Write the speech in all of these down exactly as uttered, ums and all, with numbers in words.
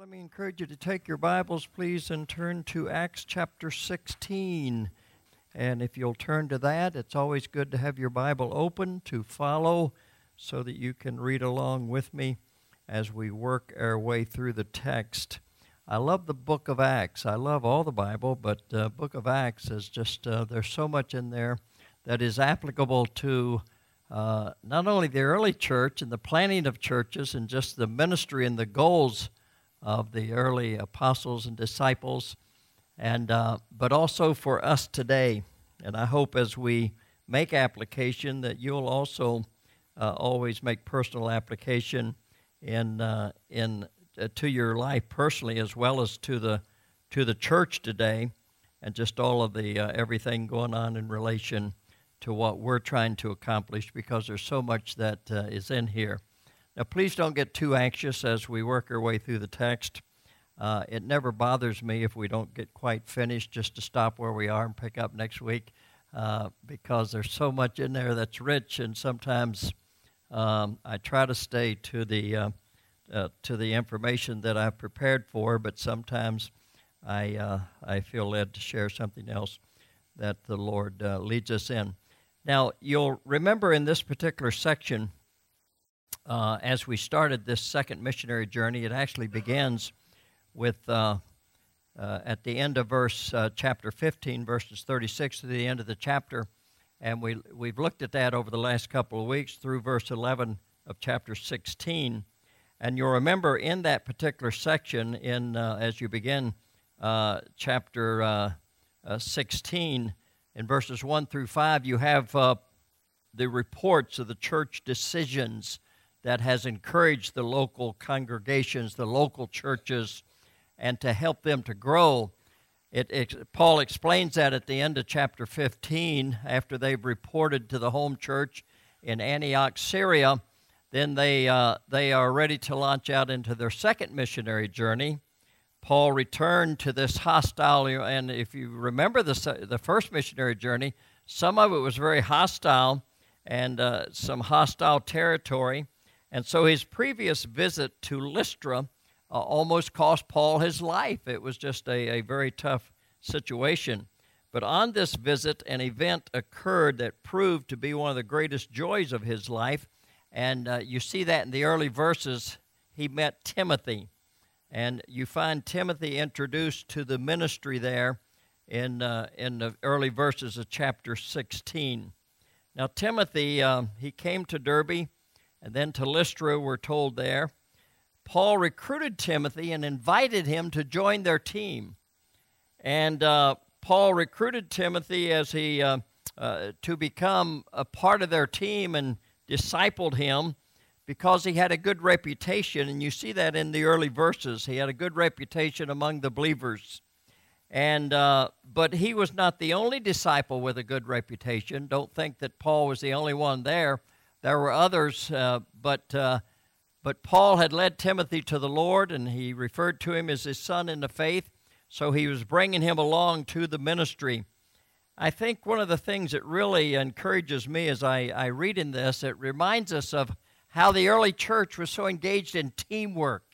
Let me encourage you to take your Bibles, please, and turn to Acts chapter sixteen. And if you'll turn to that, it's always good to have your Bible open to follow so that you can read along with me as we work our way through the text. I love the book of Acts. I love all the Bible, but the uh, book of Acts is just, uh, there's so much in there that is applicable to uh, not only the early church and the planting of churches and just the ministry and the goals of the early apostles and disciples, and uh, but also for us today. And I hope as we make application that you'll also uh, always make personal application in uh, in uh, to your life personally, as well as to the to the church today, and just all of the uh, everything going on in relation to what we're trying to accomplish, because there's so much that uh, is in here. Now, please don't get too anxious as we work our way through the text. Uh, it never bothers me if we don't get quite finished, just to stop where we are and pick up next week, uh, because there's so much in there that's rich, and sometimes um, I try to stay to the uh, uh, to the information that I've prepared for, but sometimes I uh, I feel led to share something else that the Lord uh, leads us in. Now, you'll remember in this particular section, Uh, as we started this second missionary journey, it actually begins with, uh, uh, at the end of verse uh, chapter fifteen, verses thirty-six to the end of the chapter, and we, we've looked at that over the last couple of weeks through verse eleven of chapter sixteen. And you'll remember in that particular section, in uh, as you begin uh, chapter uh, uh, sixteen, in verses one through five, you have uh, the reports of the church decisions that has encouraged the local congregations, the local churches, and to help them to grow. It, it, Paul explains that at the end of chapter fifteen, after they've reported to the home church in Antioch, Syria. Then they uh, they are ready to launch out into their second missionary journey. Paul returned to this hostile, and if you remember the, the first missionary journey, some of it was very hostile and uh, some hostile territory. And so his previous visit to Lystra uh, almost cost Paul his life. It was just a, a very tough situation. But on this visit, an event occurred that proved to be one of the greatest joys of his life. And uh, you see that in the early verses. He met Timothy. And you find Timothy introduced to the ministry there in, uh, in the early verses of chapter sixteen. Now, Timothy, uh, he came to Derbe, and then to Lystra, we're told there. Paul recruited Timothy and invited him to join their team. And uh, Paul recruited Timothy as he uh, uh, to become a part of their team and discipled him because he had a good reputation. And you see that in the early verses. He had a good reputation among the believers. And uh, but he was not the only disciple with a good reputation. Don't think that Paul was the only one there. There were others, uh, but uh, but Paul had led Timothy to the Lord, and he referred to him as his son in the faith, so he was bringing him along to the ministry. I think one of the things that really encourages me as I, I read in this, it reminds us of how the early church was so engaged in teamwork.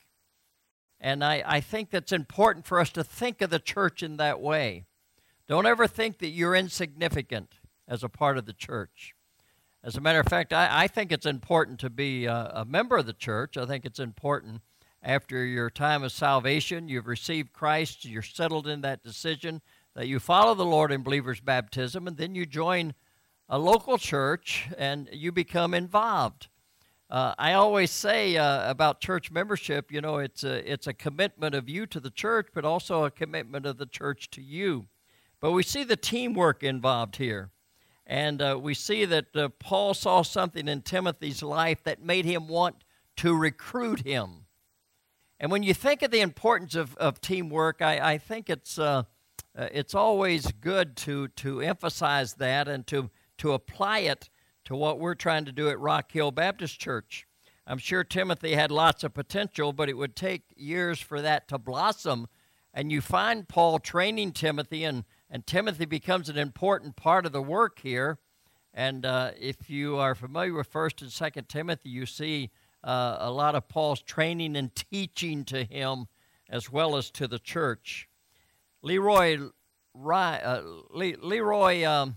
And I, I think that's important for us to think of the church in that way. Don't ever think that you're insignificant as a part of the church. As a matter of fact, I, I think it's important to be a, a member of the church. I think it's important after your time of salvation, you've received Christ, you're settled in that decision, that you follow the Lord in believer's baptism, and then you join a local church and you become involved. Uh, I always say uh, about church membership, you know, it's a, it's a commitment of you to the church, but also a commitment of the church to you. But we see the teamwork involved here. And uh, we see that uh, Paul saw something in Timothy's life that made him want to recruit him. And when you think of the importance of, of teamwork, I, I think it's uh, uh, it's always good to to emphasize that and to to apply it to what we're trying to do at Rock Hill Baptist Church. I'm sure Timothy had lots of potential, but it would take years for that to blossom. And you find Paul training Timothy, and And Timothy becomes an important part of the work here. And uh, if you are familiar with First and Second Timothy, you see uh, a lot of Paul's training and teaching to him as well as to the church. Leroy, uh, Le, Leroy um,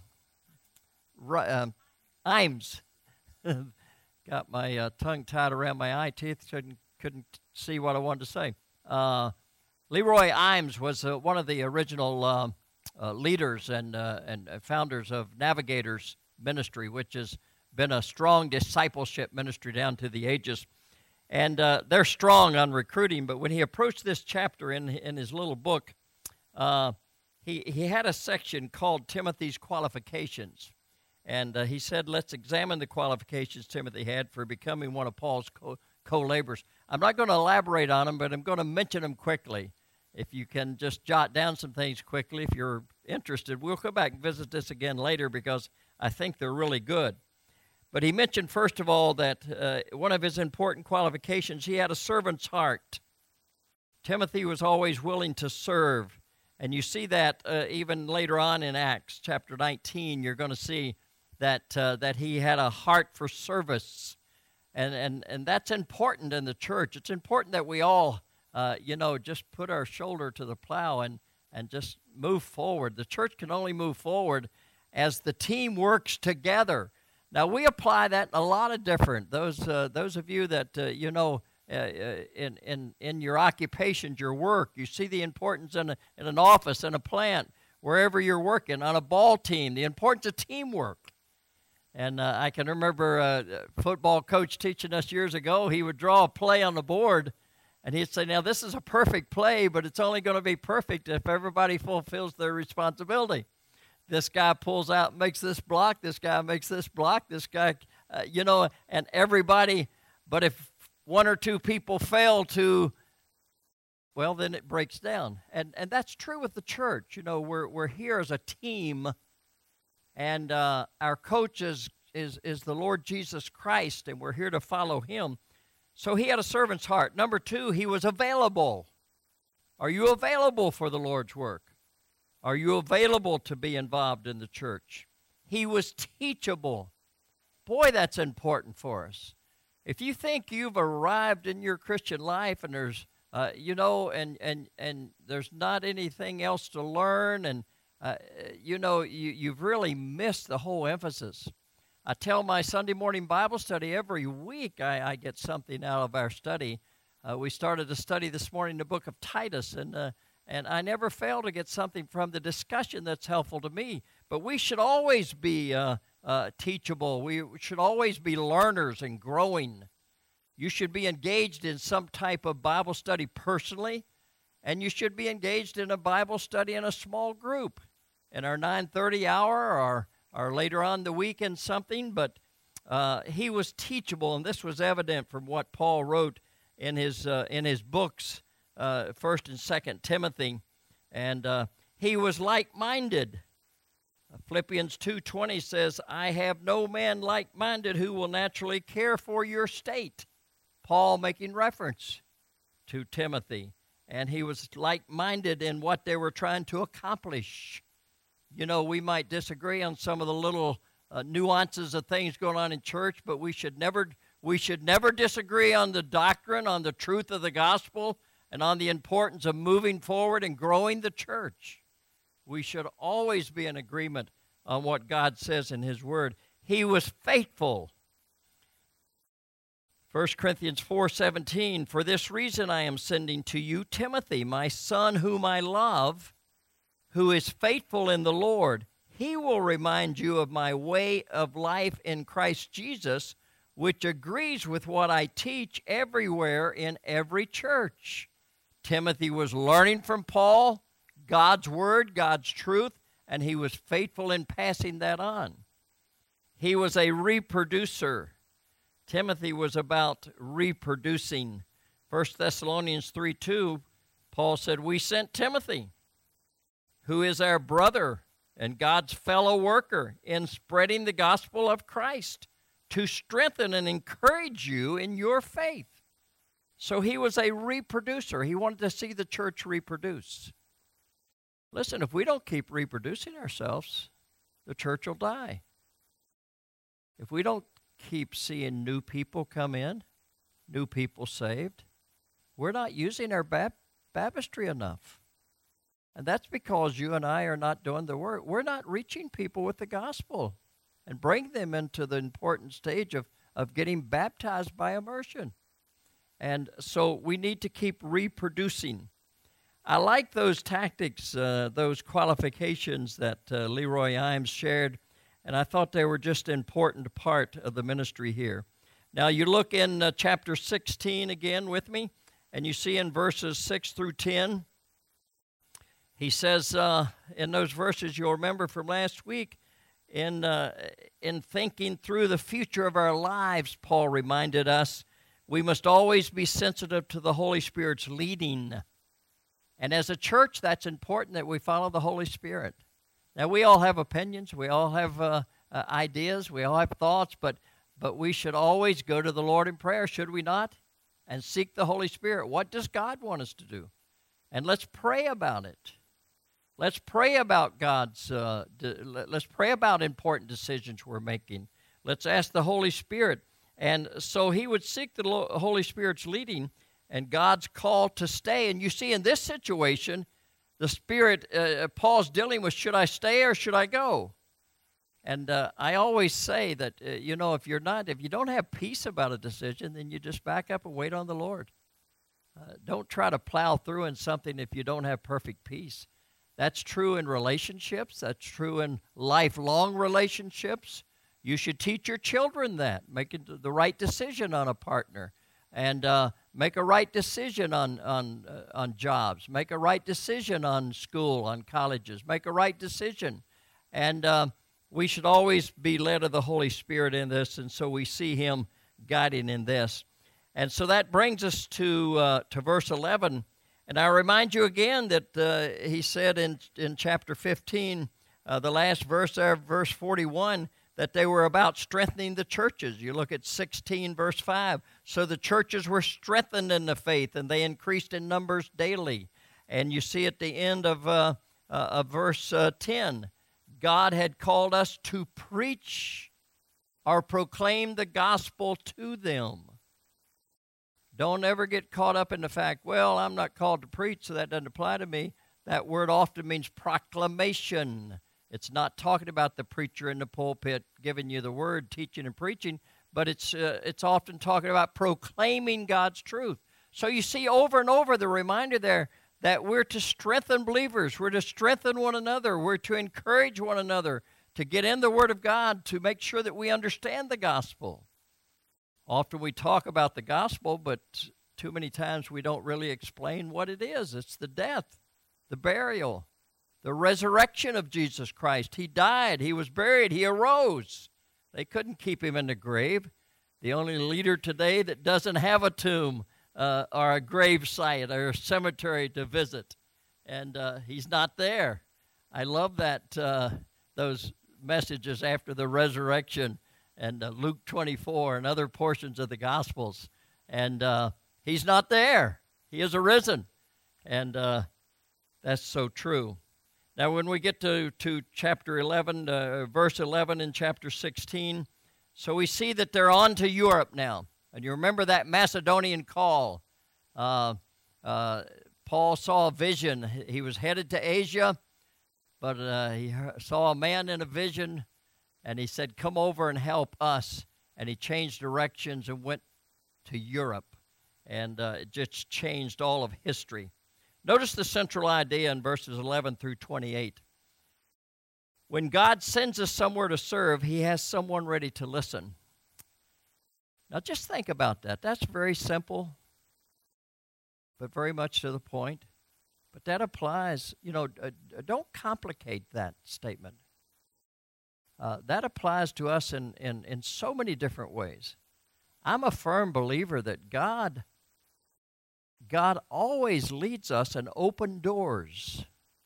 um, Imes, got my uh, tongue tied around my eye teeth, couldn't, couldn't see what I wanted to say. Uh, Leroy Imes was uh, one of the original uh, uh, leaders and, uh, and founders of Navigators Ministry, which has been a strong discipleship ministry down to the ages. And uh, they're strong on recruiting, but when he approached this chapter in, in his little book, uh, he, he had a section called Timothy's Qualifications. And uh, he said, let's examine the qualifications Timothy had for becoming one of Paul's co- co-laborers. I'm not going to elaborate on them, but I'm going to mention them quickly. If you can just jot down some things quickly, if you're interested, we'll come back and visit this again later because I think they're really good. But he mentioned, first of all, that uh, one of his important qualifications, he had a servant's heart. Timothy was always willing to serve. And you see that uh, even later on in Acts chapter nineteen, you're going to see that uh, that he had a heart for service. And, and, and that's important in the church. It's important that we all, uh, you know, just put our shoulder to the plow and, and just move forward. The church can only move forward as the team works together. Now, we apply that in a lot of different, those uh, those of you that, uh, you know, uh, in, in, in your occupations, your work, you see the importance in, a, in an office, in a plant, wherever you're working, on a ball team, the importance of teamwork. And uh, I can remember a football coach teaching us years ago, he would draw a play on the board, and he'd say, now, this is a perfect play, but it's only going to be perfect if everybody fulfills their responsibility. This guy pulls out, makes this block. This guy makes this block. This guy, uh, you know, and everybody. But if one or two people fail to, well, then it breaks down. And and that's true with the church. You know, we're we're here as a team, and uh, our coach is, is is the Lord Jesus Christ, and we're here to follow Him. So he had a servant's heart. Number two, he was available. Are you available for the Lord's work? Are you available to be involved in the church? He was teachable. Boy, that's important for us. If you think you've arrived in your Christian life and there's, uh, you know, and, and, and there's not anything else to learn, and, uh, you know, you, you've really missed the whole emphasis. I tell my Sunday morning Bible study every week I, I get something out of our study. Uh, we started a study this morning in the book of Titus, and uh, And I never fail to get something from the discussion that's helpful to me. But we should always be uh, uh, teachable. We should always be learners and growing. You should be engaged in some type of Bible study personally, and you should be engaged in a Bible study in a small group, in our nine thirty hour or, or later on the week in something. But uh, he was teachable, and this was evident from what Paul wrote in his uh, in his books. Uh, First and Second Timothy, and uh, he was like-minded. Philippians two twenty says, I have no man like-minded who will naturally care for your state. Paul making reference to Timothy, and he was like-minded in what they were trying to accomplish. You know, we might disagree on some of the little uh, nuances of things going on in church, but we should never we should never disagree on the doctrine, on the truth of the gospel, and on the importance of moving forward and growing the church. We should always be in agreement on what God says in His Word. He was faithful. First Corinthians four seventeen, for this reason I am sending to you Timothy, my son whom I love, who is faithful in the Lord. He will remind you of my way of life in Christ Jesus, which agrees with what I teach everywhere in every church. Timothy was learning from Paul, God's word, God's truth, and he was faithful in passing that on. He was a reproducer. Timothy was about reproducing. First Thessalonians three two, Paul said, we sent Timothy, who is our brother and God's fellow worker in spreading the gospel of Christ, to strengthen and encourage you in your faith. So he was a reproducer. He wanted to see the church reproduce. Listen, if we don't keep reproducing ourselves, the church will die. If we don't keep seeing new people come in, new people saved, we're not using our bap- baptistry enough. And that's because you and I are not doing the work. We're not reaching people with the gospel and bring them into the important stage of, of getting baptized by immersion. And so we need to keep reproducing. I like those tactics, uh, those qualifications that uh, Leroy Imes shared, and I thought they were just an important part of the ministry here. Now you look in uh, chapter sixteen again with me, and you see in verses six through ten, he says uh, in those verses, you'll remember from last week, in, uh, in thinking through the future of our lives, Paul reminded us, we must always be sensitive to the Holy Spirit's leading. And as a church, that's important that we follow the Holy Spirit. Now, we all have opinions. We all have uh, uh, ideas. We all have thoughts. But, but we should always go to the Lord in prayer, should we not? And seek the Holy Spirit. What does God want us to do? And let's pray about it. Let's pray about God's, uh, de- let's pray about important decisions we're making. Let's ask the Holy Spirit. And so he would seek the Holy Spirit's leading and God's call to stay. And you see, in this situation, the Spirit, uh, Paul's dealing with, should I stay or should I go? And uh, I always say that, uh, you know, if you're not, if you don't have peace about a decision, then you just back up and wait on the Lord. Uh, don't try to plow through in something if you don't have perfect peace. That's true in relationships. That's true in lifelong relationships. You should teach your children that, making the right decision on a partner, and uh, make a right decision on on uh, on jobs. Make a right decision on school, on colleges. Make a right decision, and uh, we should always be led of the Holy Spirit in this. And so we see Him guiding in this, and so that brings us to uh, to verse eleven. And I remind you again that uh, he said in in chapter fifteen, uh, the last verse there, verse forty-one. That they were about strengthening the churches. You look at sixteen, verse five. So the churches were strengthened in the faith, and they increased in numbers daily. And you see at the end of, uh, uh, of verse uh, ten, God had called us to preach or proclaim the gospel to them. Don't ever get caught up in the fact, well, I'm not called to preach, so that doesn't apply to me. That word often means proclamation. It's not talking about the preacher in the pulpit giving you the word, teaching and preaching, but it's uh, it's often talking about proclaiming God's truth. So you see over and over the reminder there that we're to strengthen believers. We're to strengthen one another. We're to encourage one another to get in the Word of God, to make sure that we understand the gospel. Often we talk about the gospel, but too many times we don't really explain what it is. It's the death, the burial, the resurrection of Jesus Christ. He died. He was buried. He arose. They couldn't keep him in the grave. The only leader today that doesn't have a tomb uh, or a grave site or a cemetery to visit. And uh, he's not there. I love that, uh, those messages after the resurrection and uh, Luke twenty-four and other portions of the Gospels. And uh, he's not there. He is arisen. And uh, that's so true. Now, when we get to, to chapter eleven, uh, verse eleven in chapter sixteen, so we see that they're on to Europe now. And you remember that Macedonian call. Uh, uh, Paul saw a vision. He was headed to Asia, but uh, he saw a man in a vision, and he said, come over and help us. And he changed directions and went to Europe. And uh, it just changed all of history. Notice the central idea in verses eleven through twenty-eight. When God sends us somewhere to serve, he has someone ready to listen. Now just think about that. That's very simple, but very much to the point. But that applies, you know, uh, don't complicate that statement. Uh, that applies to us in, in, in so many different ways. I'm a firm believer that God God always leads us and open doors.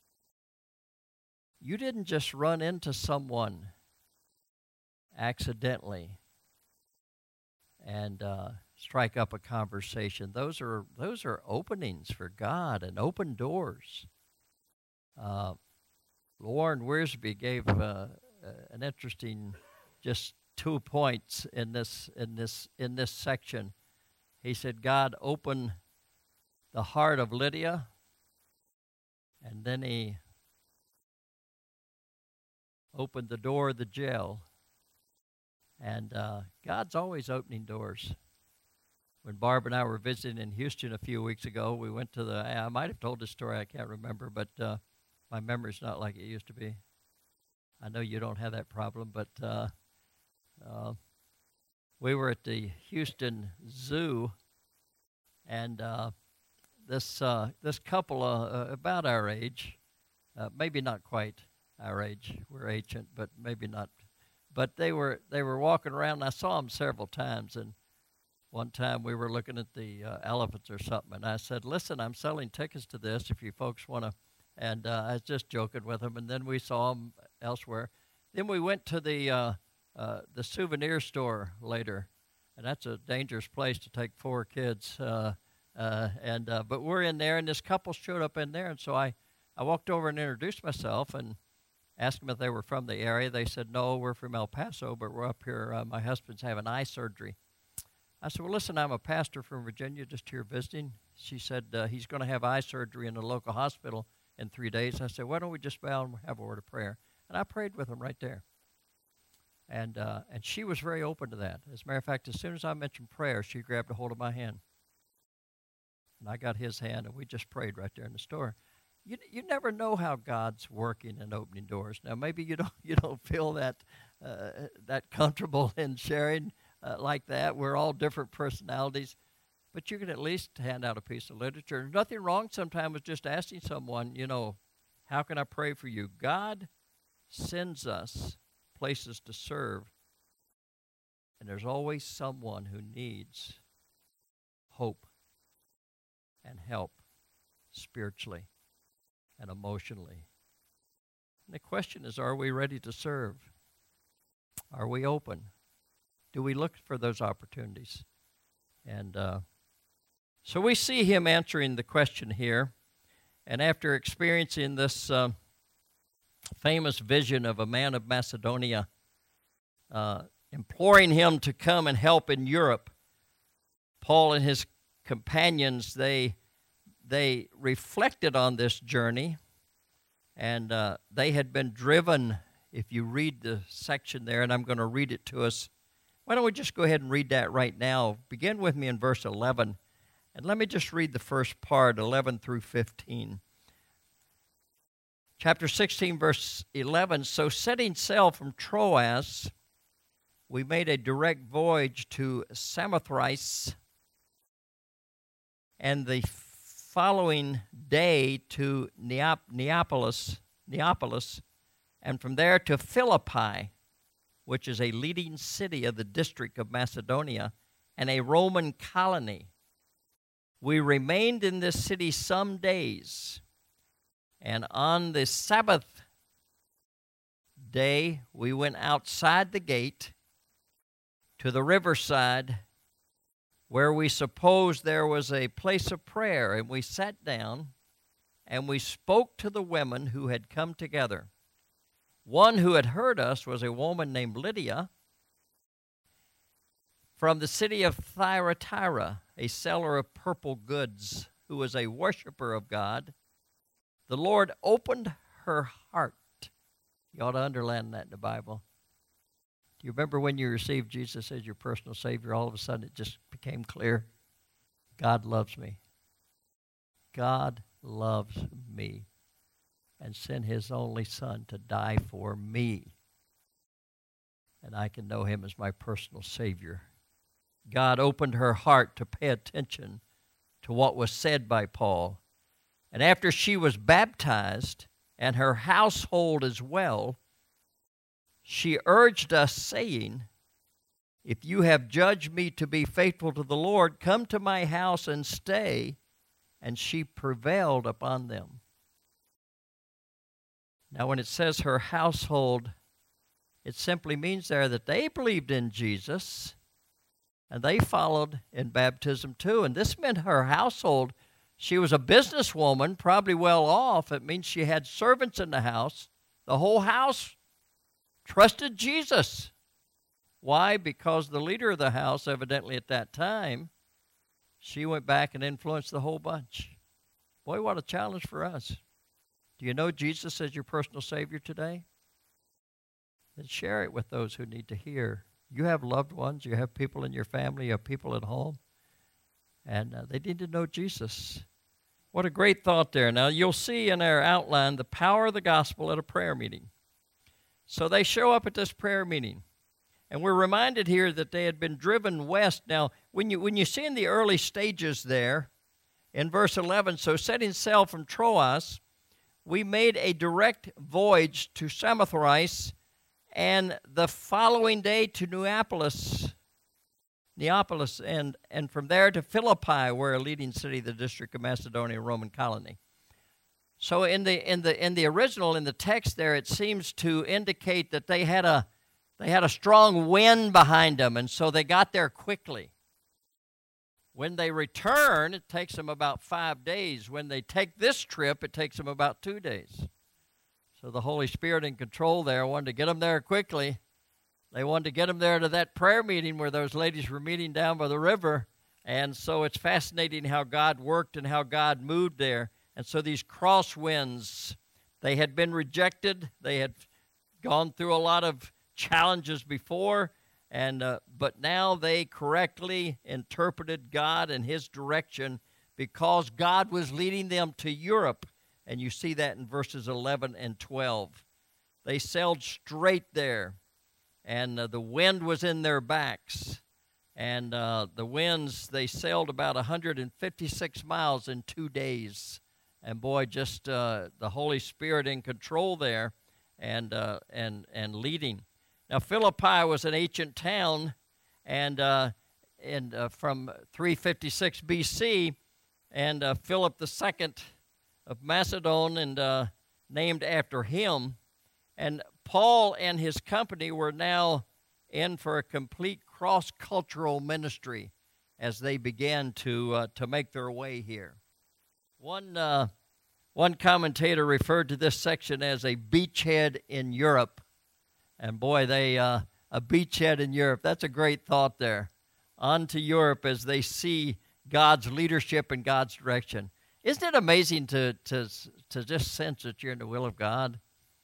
You didn't just run into someone accidentally and uh, strike up a conversation. Those are those are openings for God and open doors. Uh, Lauren Wiersbe gave uh, an interesting, just two points in this in this in this section. He said, God opened the heart of Lydia And then he opened the door of the jail. And uh, God's always opening doors. When Barb and I were visiting in Houston a few weeks ago, we went to the, I might have told this story, I can't remember, but uh, my memory's not like it used to be. I know you don't have that problem, but uh, uh, we were at the Houston Zoo, and uh, this uh, this couple, uh, uh, about our age, uh, maybe not quite our age, we're ancient, but maybe not, but they were they were walking around, and I saw them several times, and one time we were looking at the uh, elephants or something, and I said, listen, I'm selling tickets to this if you folks want to, and uh, I was just joking with them, and then we saw them elsewhere. Then we went to the uh, uh, the souvenir store later, and that's a dangerous place to take four kids, uh, uh, and uh, but we're in there, and this couple showed up in there, and so I, I walked over and introduced myself and asked them if they were from the area. They said, no, we're from El Paso, but we're up here. Uh, my husband's having eye surgery. I said, well, listen, I'm a pastor from Virginia, just here visiting. She said, uh, he's going to have eye surgery in the local hospital in three days. I said, why don't we just bow and have a word of prayer? And I prayed with him right there. And uh, and she was very open to that. As a matter of fact, as soon as I mentioned prayer, she grabbed a hold of my hand. And I got his hand, and we just prayed right there in the store. You you never know how God's working and opening doors. Now, maybe you don't you don't feel that uh, that comfortable in sharing Uh, like that. We're all different personalities, but you can at least hand out a piece of literature. There's nothing wrong sometimes with just asking someone, you know, how can I pray for you? God sends us places to serve, and there's always someone who needs hope and help spiritually and emotionally. And the question is, are we ready to serve? Are we open? Do we look for those opportunities? And uh, so we see him answering the question here. And after experiencing this uh, famous vision of a man of Macedonia uh, imploring him to come and help in Europe, Paul and his companions, they, they reflected on this journey. And uh, they had been driven, if you read the section there, and I'm going to read it to us. Why don't we just go ahead and read that right now? Begin with me in verse eleven. And let me just read the first part, eleven through fifteen. Chapter sixteen, verse eleven. So setting sail from Troas, we made a direct voyage to Samothrace, and the following day to Neap- Neapolis, Neapolis, and from there to Philippi, which is a leading city of the district of Macedonia and a Roman colony. We remained in this city some days, and on the Sabbath day we went outside the gate to the riverside, where we supposed there was a place of prayer, and we sat down, and we spoke to the women who had come together. One who had heard us was a woman named Lydia from the city of Thyatira, a seller of purple goods, who was a worshiper of God. The Lord opened her heart. You ought to underline that in the Bible. Do you remember when you received Jesus as your personal Savior, all of a sudden it just became clear? God loves me. God loves me and sent his only Son to die for me. And I can know him as my personal Savior. God opened her heart to pay attention to what was said by Paul. And after she was baptized, and her household as well, she urged us, saying, if you have judged me to be faithful to the Lord, come to my house and stay. And she prevailed upon them. Now, when it says her household, it simply means there that they believed in Jesus, and they followed in baptism too. And this meant her household. She was a businesswoman, probably well off. It means she had servants in the house. The whole house trusted Jesus. Why? Because the leader of the house, evidently at that time, she went back and influenced the whole bunch. Boy, what a challenge for us. Do you know Jesus as your personal Savior today? Then share it with those who need to hear. You have loved ones, you have people in your family, you have people at home, and uh, they need to know Jesus. What a great thought there. Now, you'll see in our outline the power of the gospel at a prayer meeting. So they show up at this prayer meeting, and we're reminded here that they had been driven west. Now, when you when you see in the early stages there, in verse eleven, so setting sail from Troas, we made a direct voyage to Samothrace, and the following day to Neapolis, Neapolis, and, and from there to Philippi, where a leading city, the district of Macedonia, Roman colony. So in the in the in the original, in the text there, it seems to indicate that they had a they had a strong wind behind them, and so they got there quickly. When they return, it takes them about five days. When they take this trip, it takes them about two days. So the Holy Spirit in control there wanted to get them there quickly. They wanted to get them there to that prayer meeting where those ladies were meeting down by the river. And so it's fascinating how God worked and how God moved there. And so these crosswinds, they had been rejected. They had gone through a lot of challenges before. And uh, but now they correctly interpreted God and His direction because God was leading them to Europe. And you see that in verses eleven and twelve. They sailed straight there, and uh, the wind was in their backs. And uh, the winds, they sailed about one hundred fifty-six miles in two days. And boy, just uh, the Holy Spirit in control there and uh, and and leading. Now, Philippi was an ancient town, and uh, and uh, from three fifty-six B C, and uh, Philip the Second of Macedon, and uh, named after him. And Paul and his company were now in for a complete cross-cultural ministry as they began to uh, to make their way here. One uh, one commentator referred to this section as a beachhead in Europe. And boy, they uh, a beachhead in Europe. That's a great thought there. On to Europe as they see God's leadership and God's direction. Isn't it amazing to to to just sense that you're in the will of God,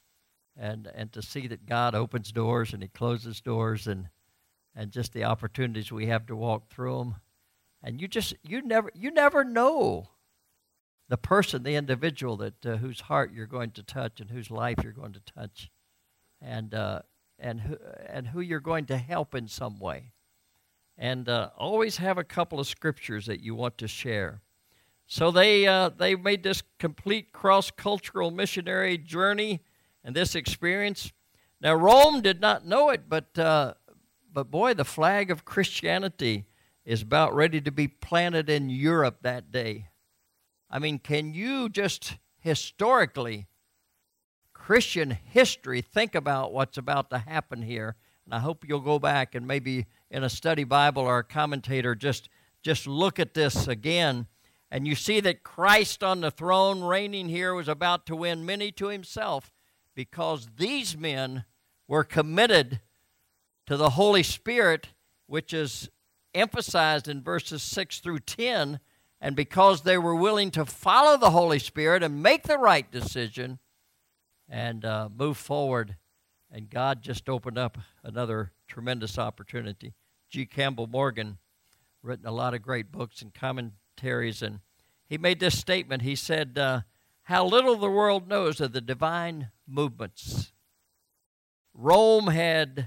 and and to see that God opens doors and He closes doors, and and just the opportunities we have to walk through them, and you just you never you never know the person, the individual that uh, whose heart you're going to touch and whose life you're going to touch. And uh, and who and who you're going to help in some way, and uh, always have a couple of scriptures that you want to share. So they uh, they made this complete cross-cultural missionary journey and this experience. Now Rome did not know it, but uh, but boy, the flag of Christianity is about ready to be planted in Europe that day. I mean, can you just historically? Christian history, think about what's about to happen here. And I hope you'll go back and maybe in a study Bible or a commentator just, just look at this again. And you see that Christ on the throne reigning here was about to win many to Himself because these men were committed to the Holy Spirit, which is emphasized in verses six through ten. And because they were willing to follow the Holy Spirit and make the right decision, and uh, move forward, and God just opened up another tremendous opportunity. G. Campbell Morgan, written a lot of great books and commentaries, and he made this statement. He said, uh, how little the world knows of the divine movements. Rome had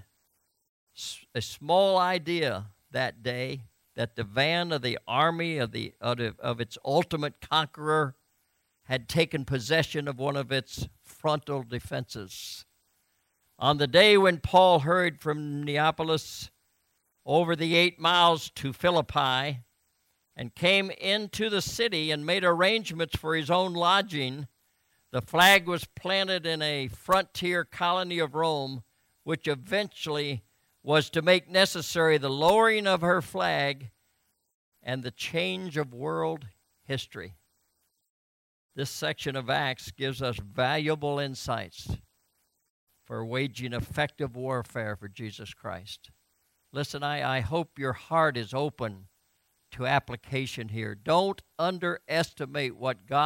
a small idea that day that the van of the army of, the, of, the, of its ultimate conqueror had taken possession of one of its frontal defenses. On the day when Paul hurried from Neapolis over the eight miles to Philippi and came into the city and made arrangements for his own lodging, the flag was planted in a frontier colony of Rome, which eventually was to make necessary the lowering of her flag and the change of world history. This section of Acts gives us valuable insights for waging effective warfare for Jesus Christ. Listen, I, I hope your heart is open to application here. Don't underestimate what God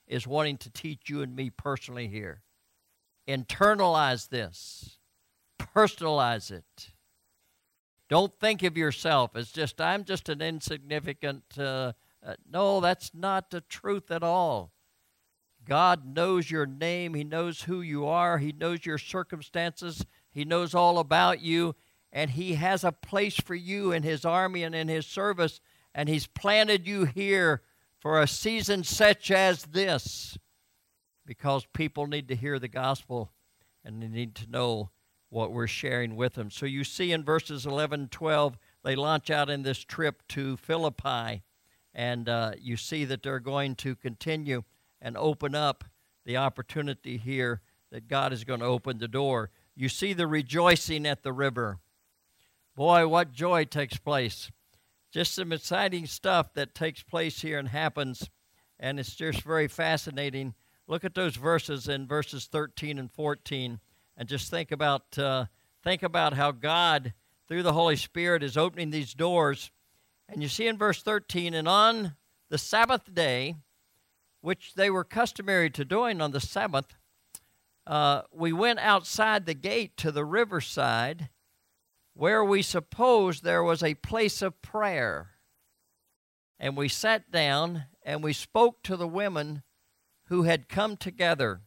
is wanting to teach you and me personally here. Internalize this. Personalize it. Don't think of yourself as just, I'm just an insignificant, uh, uh, no, that's not the truth at all. God knows your name. He knows who you are. He knows your circumstances. He knows all about you. And He has a place for you in His army and in His service. And He's planted you here for a season such as this, because people need to hear the gospel and they need to know what we're sharing with them. So you see in verses eleven and twelve, they launch out in this trip to Philippi, and uh, you see that they're going to continue and open up the opportunity here that God is going to open the door. You see the rejoicing at the river. Boy, what joy takes place. Just some exciting stuff that takes place here and happens, and it's just very fascinating. Look at those verses in verses thirteen and fourteen, and just think about uh, think about how God, through the Holy Spirit, is opening these doors. And you see in verse thirteen, and on the Sabbath day, which they were customary to doing on the Sabbath, uh, we went outside the gate to the riverside, where we supposed there was a place of prayer. And we sat down, and we spoke to the women who had come together.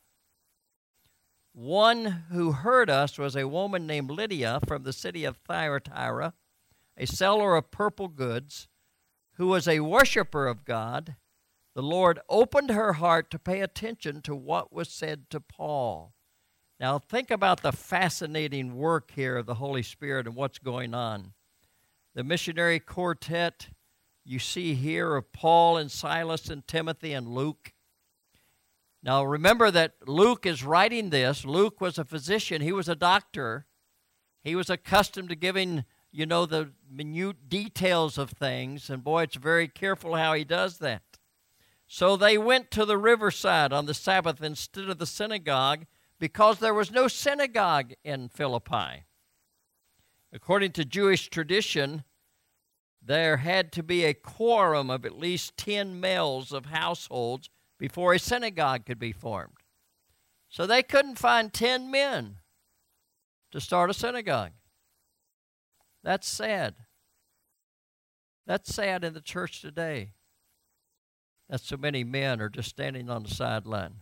One who heard us was a woman named Lydia from the city of Thyatira, a seller of purple goods, who was a worshiper of God. The Lord opened her heart to pay attention to what was said to Paul. Now think about the fascinating work here of the Holy Spirit and what's going on. The missionary quartet you see here of Paul and Silas and Timothy and Luke. Now remember that Luke is writing this. Luke was a physician. He was a doctor. He was accustomed to giving, you know, the minute details of things. And boy, it's very careful how he does that. So they went to the riverside on the Sabbath instead of the synagogue, because there was no synagogue in Philippi. According to Jewish tradition, there had to be a quorum of at least ten males of households before a synagogue could be formed. So they couldn't find ten men to start a synagogue. That's sad. That's sad in the church today, that so many men are just standing on the sideline,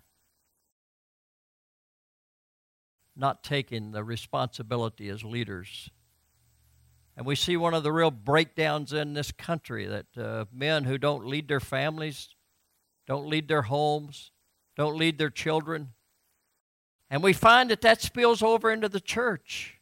not taking the responsibility as leaders. And we see one of the real breakdowns in this country, that uh, men who don't lead their families, don't lead their homes, don't lead their children. And we find that that spills over into the church.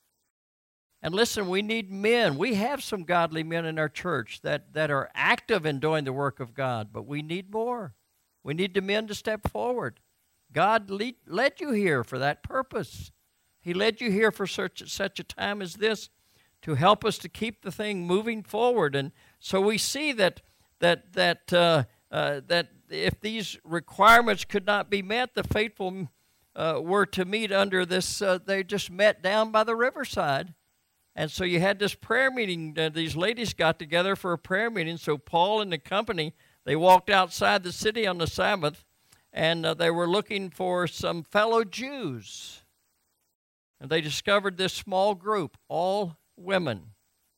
And listen, we need men. We have some godly men in our church that, that are active in doing the work of God, but we need more. We need the men to step forward. God lead, led you here for that purpose. He led you here for such, such a time as this, to help us to keep the thing moving forward. And so we see that that that uh, uh, that if these requirements could not be met, the faithful uh, were to meet under this. Uh, they just met down by the riverside, and so you had this prayer meeting. Uh, these ladies got together for a prayer meeting. So Paul and the company, they walked outside the city on the Sabbath, and uh, they were looking for some fellow Jews, and they discovered this small group, all women,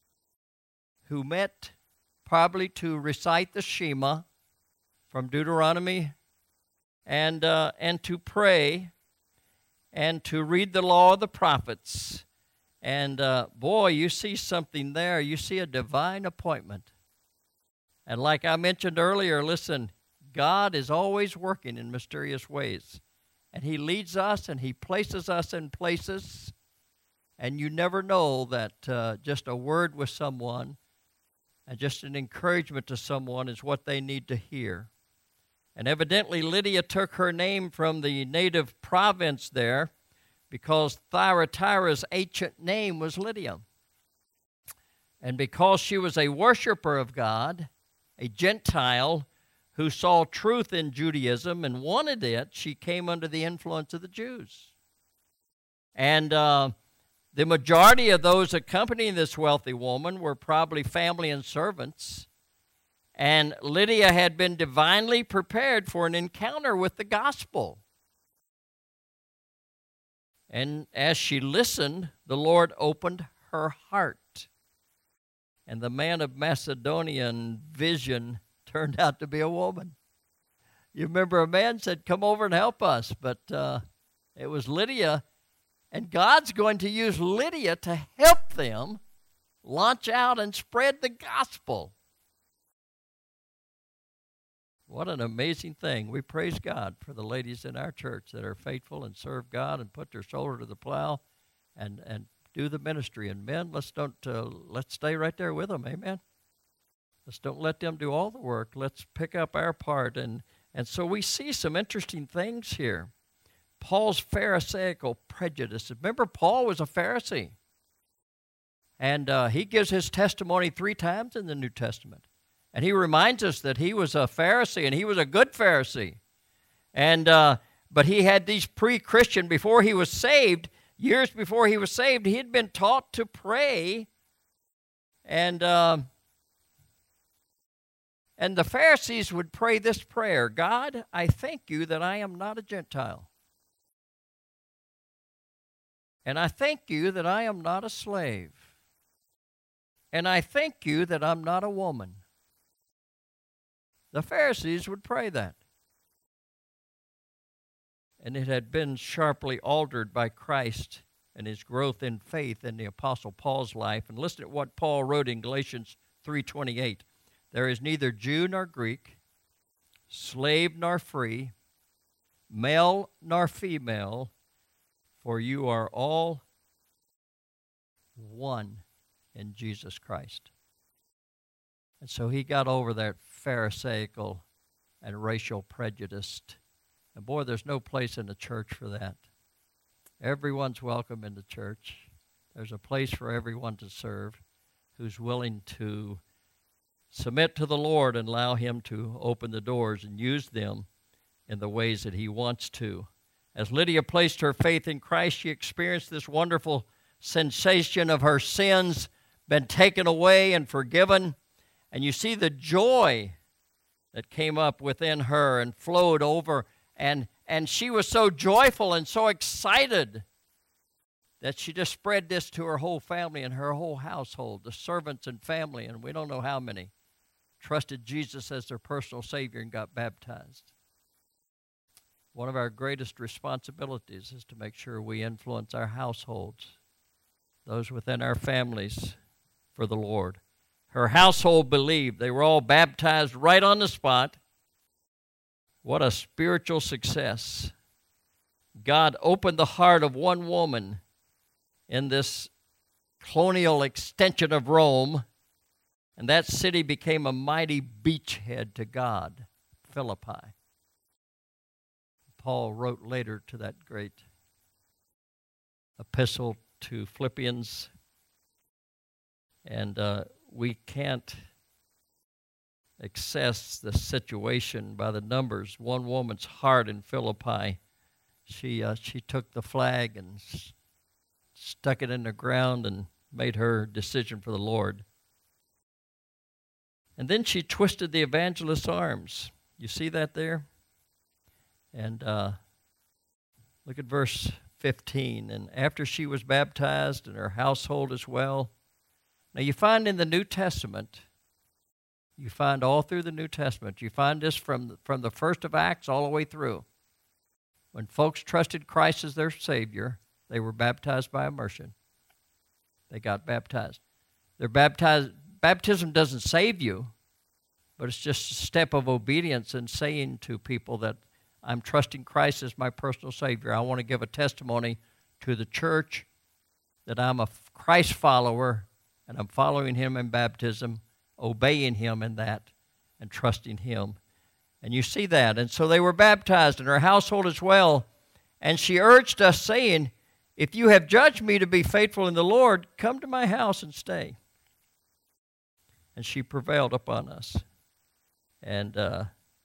who met probably to recite the Shema from Deuteronomy, and uh, and to pray and to read the law of the prophets. And uh, boy, you see something there. You see a divine appointment. And like I mentioned earlier, listen, God is always working in mysterious ways. And He leads us and He places us in places. And you never know that uh, just a word with someone and just an encouragement to someone is what they need to hear. And evidently Lydia took her name from the native province there, because Thyatira's ancient name was Lydia. And because she was a worshiper of God, a Gentile who saw truth in Judaism and wanted it, she came under the influence of the Jews. And uh, the majority of those accompanying this wealthy woman were probably family and servants. And Lydia had been divinely prepared for an encounter with the gospel. And as she listened, the Lord opened her heart. And the man of Macedonian vision turned out to be a woman. You remember a man said, come over and help us. But uh, it was Lydia. And God's going to use Lydia to help them launch out and spread the gospel. What an amazing thing. We praise God for the ladies in our church that are faithful and serve God and put their shoulder to the plow and, and do the ministry. And men, let's don't uh, let's stay right there with them. Amen. Let's don't let them do all the work. Let's pick up our part. And, and so we see some interesting things here. Paul's Pharisaical prejudice. Remember, Paul was a Pharisee. And uh, he gives his testimony three times in the New Testament. And he reminds us that he was a Pharisee, and he was a good Pharisee. And uh, but he had these pre-Christian, before he was saved, years before he was saved, he had been taught to pray. And, uh, and the Pharisees would pray this prayer, God, I thank you that I am not a Gentile. And I thank you that I am not a slave. And I thank you that I'm not a woman. The Pharisees would pray that. And it had been sharply altered by Christ and his growth in faith in the Apostle Paul's life. And listen to what Paul wrote in Galatians three twenty-eight. There is neither Jew nor Greek, slave nor free, male nor female, for you are all one in Jesus Christ. And so he got over that Pharisaical and racial prejudice. And boy, there's no place in the church for that. Everyone's welcome in the church. There's a place for everyone to serve who's willing to submit to the Lord and allow him to open the doors and use them in the ways that he wants to. As Lydia placed her faith in Christ, she experienced this wonderful sensation of her sins been taken away and forgiven. And you see the joy that came up within her and flowed over. And, and she was so joyful and so excited that she just spread this to her whole family and her whole household, the servants and family, and we don't know how many, trusted Jesus as their personal Savior and got baptized. One of our greatest responsibilities is to make sure we influence our households, those within our families, for the Lord. Her household believed. They were all baptized right on the spot. What a spiritual success. God opened the heart of one woman in this colonial extension of Rome, and that city became a mighty beachhead to God, Philippi. Paul wrote later to that great epistle to Philippians, and uh, we can't assess the situation by the numbers. One woman's heart in Philippi, she uh, she took the flag and s- stuck it in the ground and made her decision for the Lord. And then she twisted the evangelist's arms. You see that there? And uh, look at verse fifteen. And after she was baptized and her household as well. Now you find in the New Testament, you find all through the New Testament, you find this from, from the first of Acts all the way through. When folks trusted Christ as their Savior, they were baptized by immersion. They got baptized. They're baptized. Baptism doesn't save you, but it's just a step of obedience and saying to people that I'm trusting Christ as my personal Savior. I want to give a testimony to the church that I'm a Christ follower and I'm following him in baptism, obeying him in that, and trusting him. And you see that. And so they were baptized, and her household as well. And she urged us, saying, if you have judged me to be faithful in the Lord, come to my house and stay. And she prevailed upon us. And uh,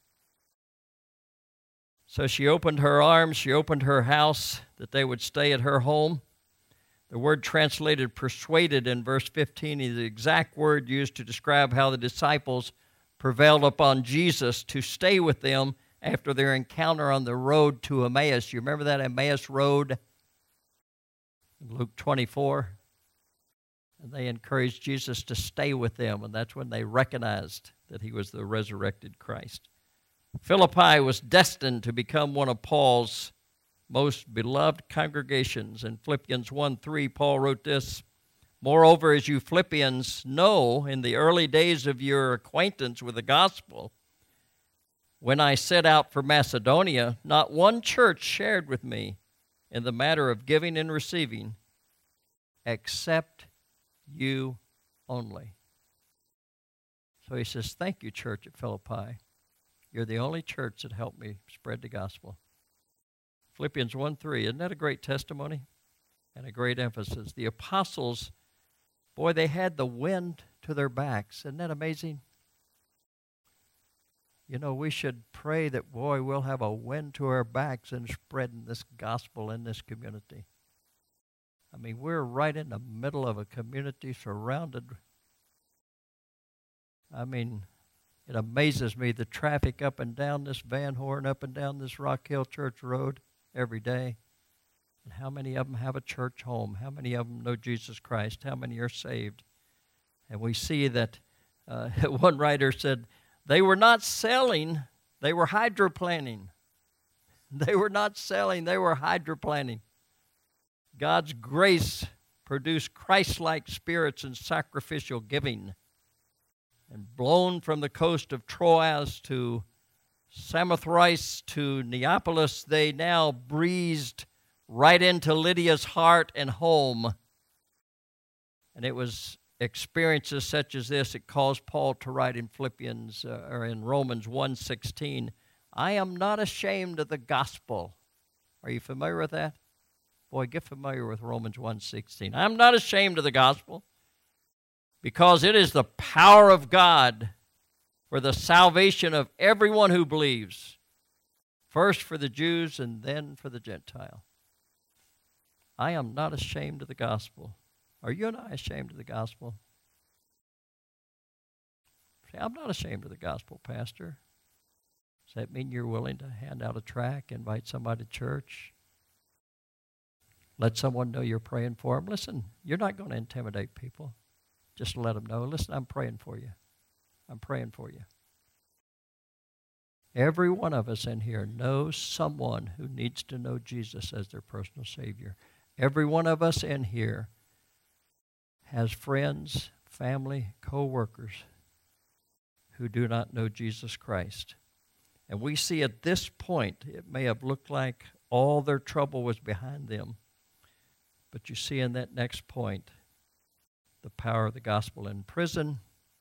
so she opened her arms, she opened her house, that they would stay at her home. The word translated persuaded in verse fifteen is the exact word used to describe how the disciples prevailed upon Jesus to stay with them after their encounter on the road to Emmaus. You remember that Emmaus road? Luke twenty-four. And they encouraged Jesus to stay with them, and that's when they recognized that he was the resurrected Christ. Philippi was destined to become one of Paul's most beloved congregations. In Philippians one three, Paul wrote this, "Moreover, as you Philippians know, in the early days of your acquaintance with the gospel, when I set out for Macedonia, not one church shared with me in the matter of giving and receiving, except you only." So he says, thank you, church at Philippi. You're the only church that helped me spread the gospel. Philippians one three, isn't that a great testimony and a great emphasis? The apostles, boy, they had the wind to their backs. Isn't that amazing? You know, we should pray that, boy, we'll have a wind to our backs in spreading this gospel in this community. I mean, we're right in the middle of a community surrounded. I mean, it amazes me, the traffic up and down this Van Horn, up and down this Rock Hill Church Road every day. And how many of them have a church home? How many of them know Jesus Christ? How many are saved? And we see that uh, one writer said, they were not selling, they were hydroplaning. They were not selling, they were hydroplaning. God's grace produced Christ-like spirits in sacrificial giving. And blown from the coast of Troas to Samothrace to Neapolis, they now breezed right into Lydia's heart and home. And it was experiences such as this that caused Paul to write in Philippians uh, or in Romans one sixteen, I am not ashamed of the gospel. Are you familiar with that? Boy, get familiar with Romans one sixteen. I'm not ashamed of the gospel, because it is the power of God for the salvation of everyone who believes, first for the Jews and then for the Gentile. I am not ashamed of the gospel. Are you and I ashamed of the gospel? Say, I'm not ashamed of the gospel, Pastor. Does that mean you're willing to hand out a tract, invite somebody to church, let someone know you're praying for them? Listen, you're not going to intimidate people. Just let them know, listen, I'm praying for you. I'm praying for you. Every one of us in here knows someone who needs to know Jesus as their personal Savior. Every one of us in here has friends, family, co-workers who do not know Jesus Christ. And we see at this point, it may have looked like all their trouble was behind them. But you see in that next point, the power of the gospel in prison.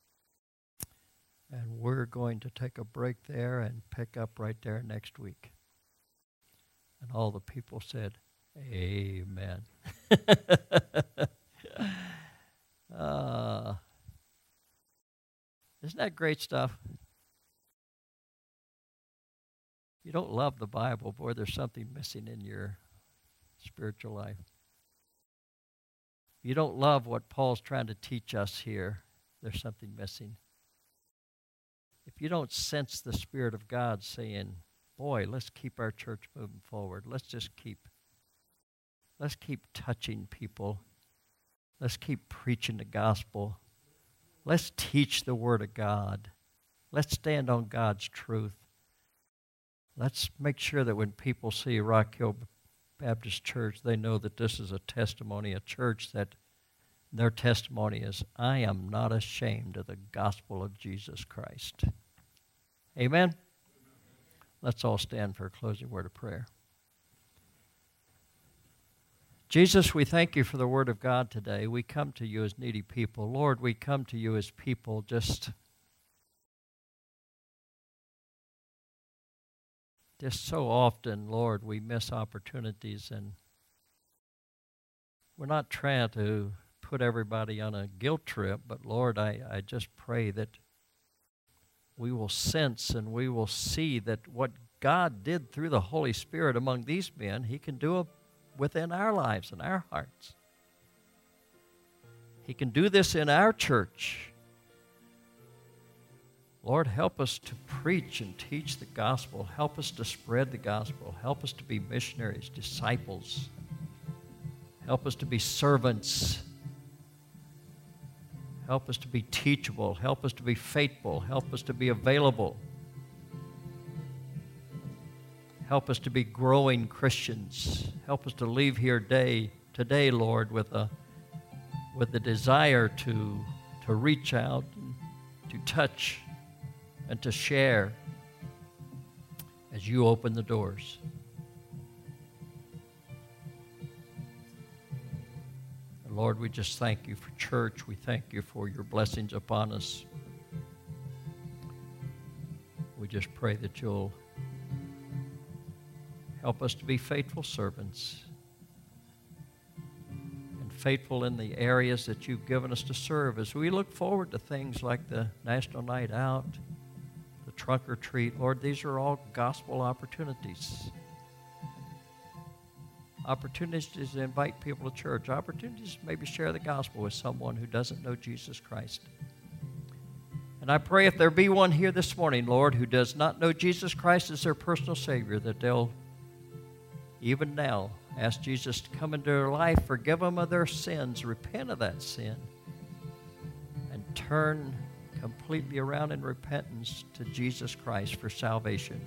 And we're going to take a break there and pick up right there next week. And all the people said, amen. uh, isn't that great stuff? If you don't love the Bible, boy, there's something missing in your spiritual life. If you don't love what Paul's trying to teach us here, there's something missing. If you don't sense the Spirit of God saying, boy, let's keep our church moving forward. Let's just keep, let's keep touching people. Let's keep preaching the gospel. Let's teach the Word of God. Let's stand on God's truth. Let's make sure that when people see Rock Hill Baptist Church, they know that this is a testimony, a church that their testimony is, I am not ashamed of the gospel of Jesus Christ. Amen? Let's all stand for a closing word of prayer. Jesus, we thank you for the word of God today. We come to you as needy people. Lord, we come to you as people just, just so often, Lord, we miss opportunities, and we're not trying to put everybody on a guilt trip, but Lord, I, I just pray that we will sense and we will see that what God did through the Holy Spirit among these men, He can do it within our lives and our hearts. He can do this in our church. Lord, help us to preach and teach the gospel. Help us to spread the gospel. Help us to be missionaries, disciples. Help us to be servants. Help us to be teachable. Help us to be faithful. Help us to be available. Help us to be growing Christians. Help us to leave here day today, Lord, with a with the desire to to reach out, and to touch, and to share as you open the doors. And Lord, we just thank you for church. We thank you for your blessings upon us. We just pray that you'll help us to be faithful servants, and faithful in the areas that you've given us to serve as we look forward to things like the National Night Out, the Trunk or Treat. Lord, these are all gospel opportunities. Opportunities to invite people to church. Opportunities to maybe share the gospel with someone who doesn't know Jesus Christ. And I pray if there be one here this morning, Lord, who does not know Jesus Christ as their personal Savior, that they'll even now ask Jesus to come into their life, forgive them of their sins, repent of that sin, and turn completely around in repentance to Jesus Christ for salvation.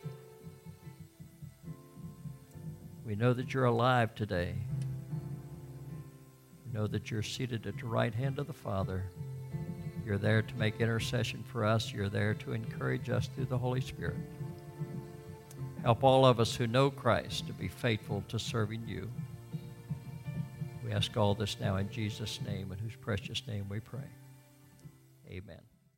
We know that you're alive today. We know that you're seated at the right hand of the Father. You're there to make intercession for us. You're there to encourage us through the Holy Spirit. Help all of us who know Christ to be faithful to serving you. We ask all this now in Jesus' name, in whose precious name we pray. Amen.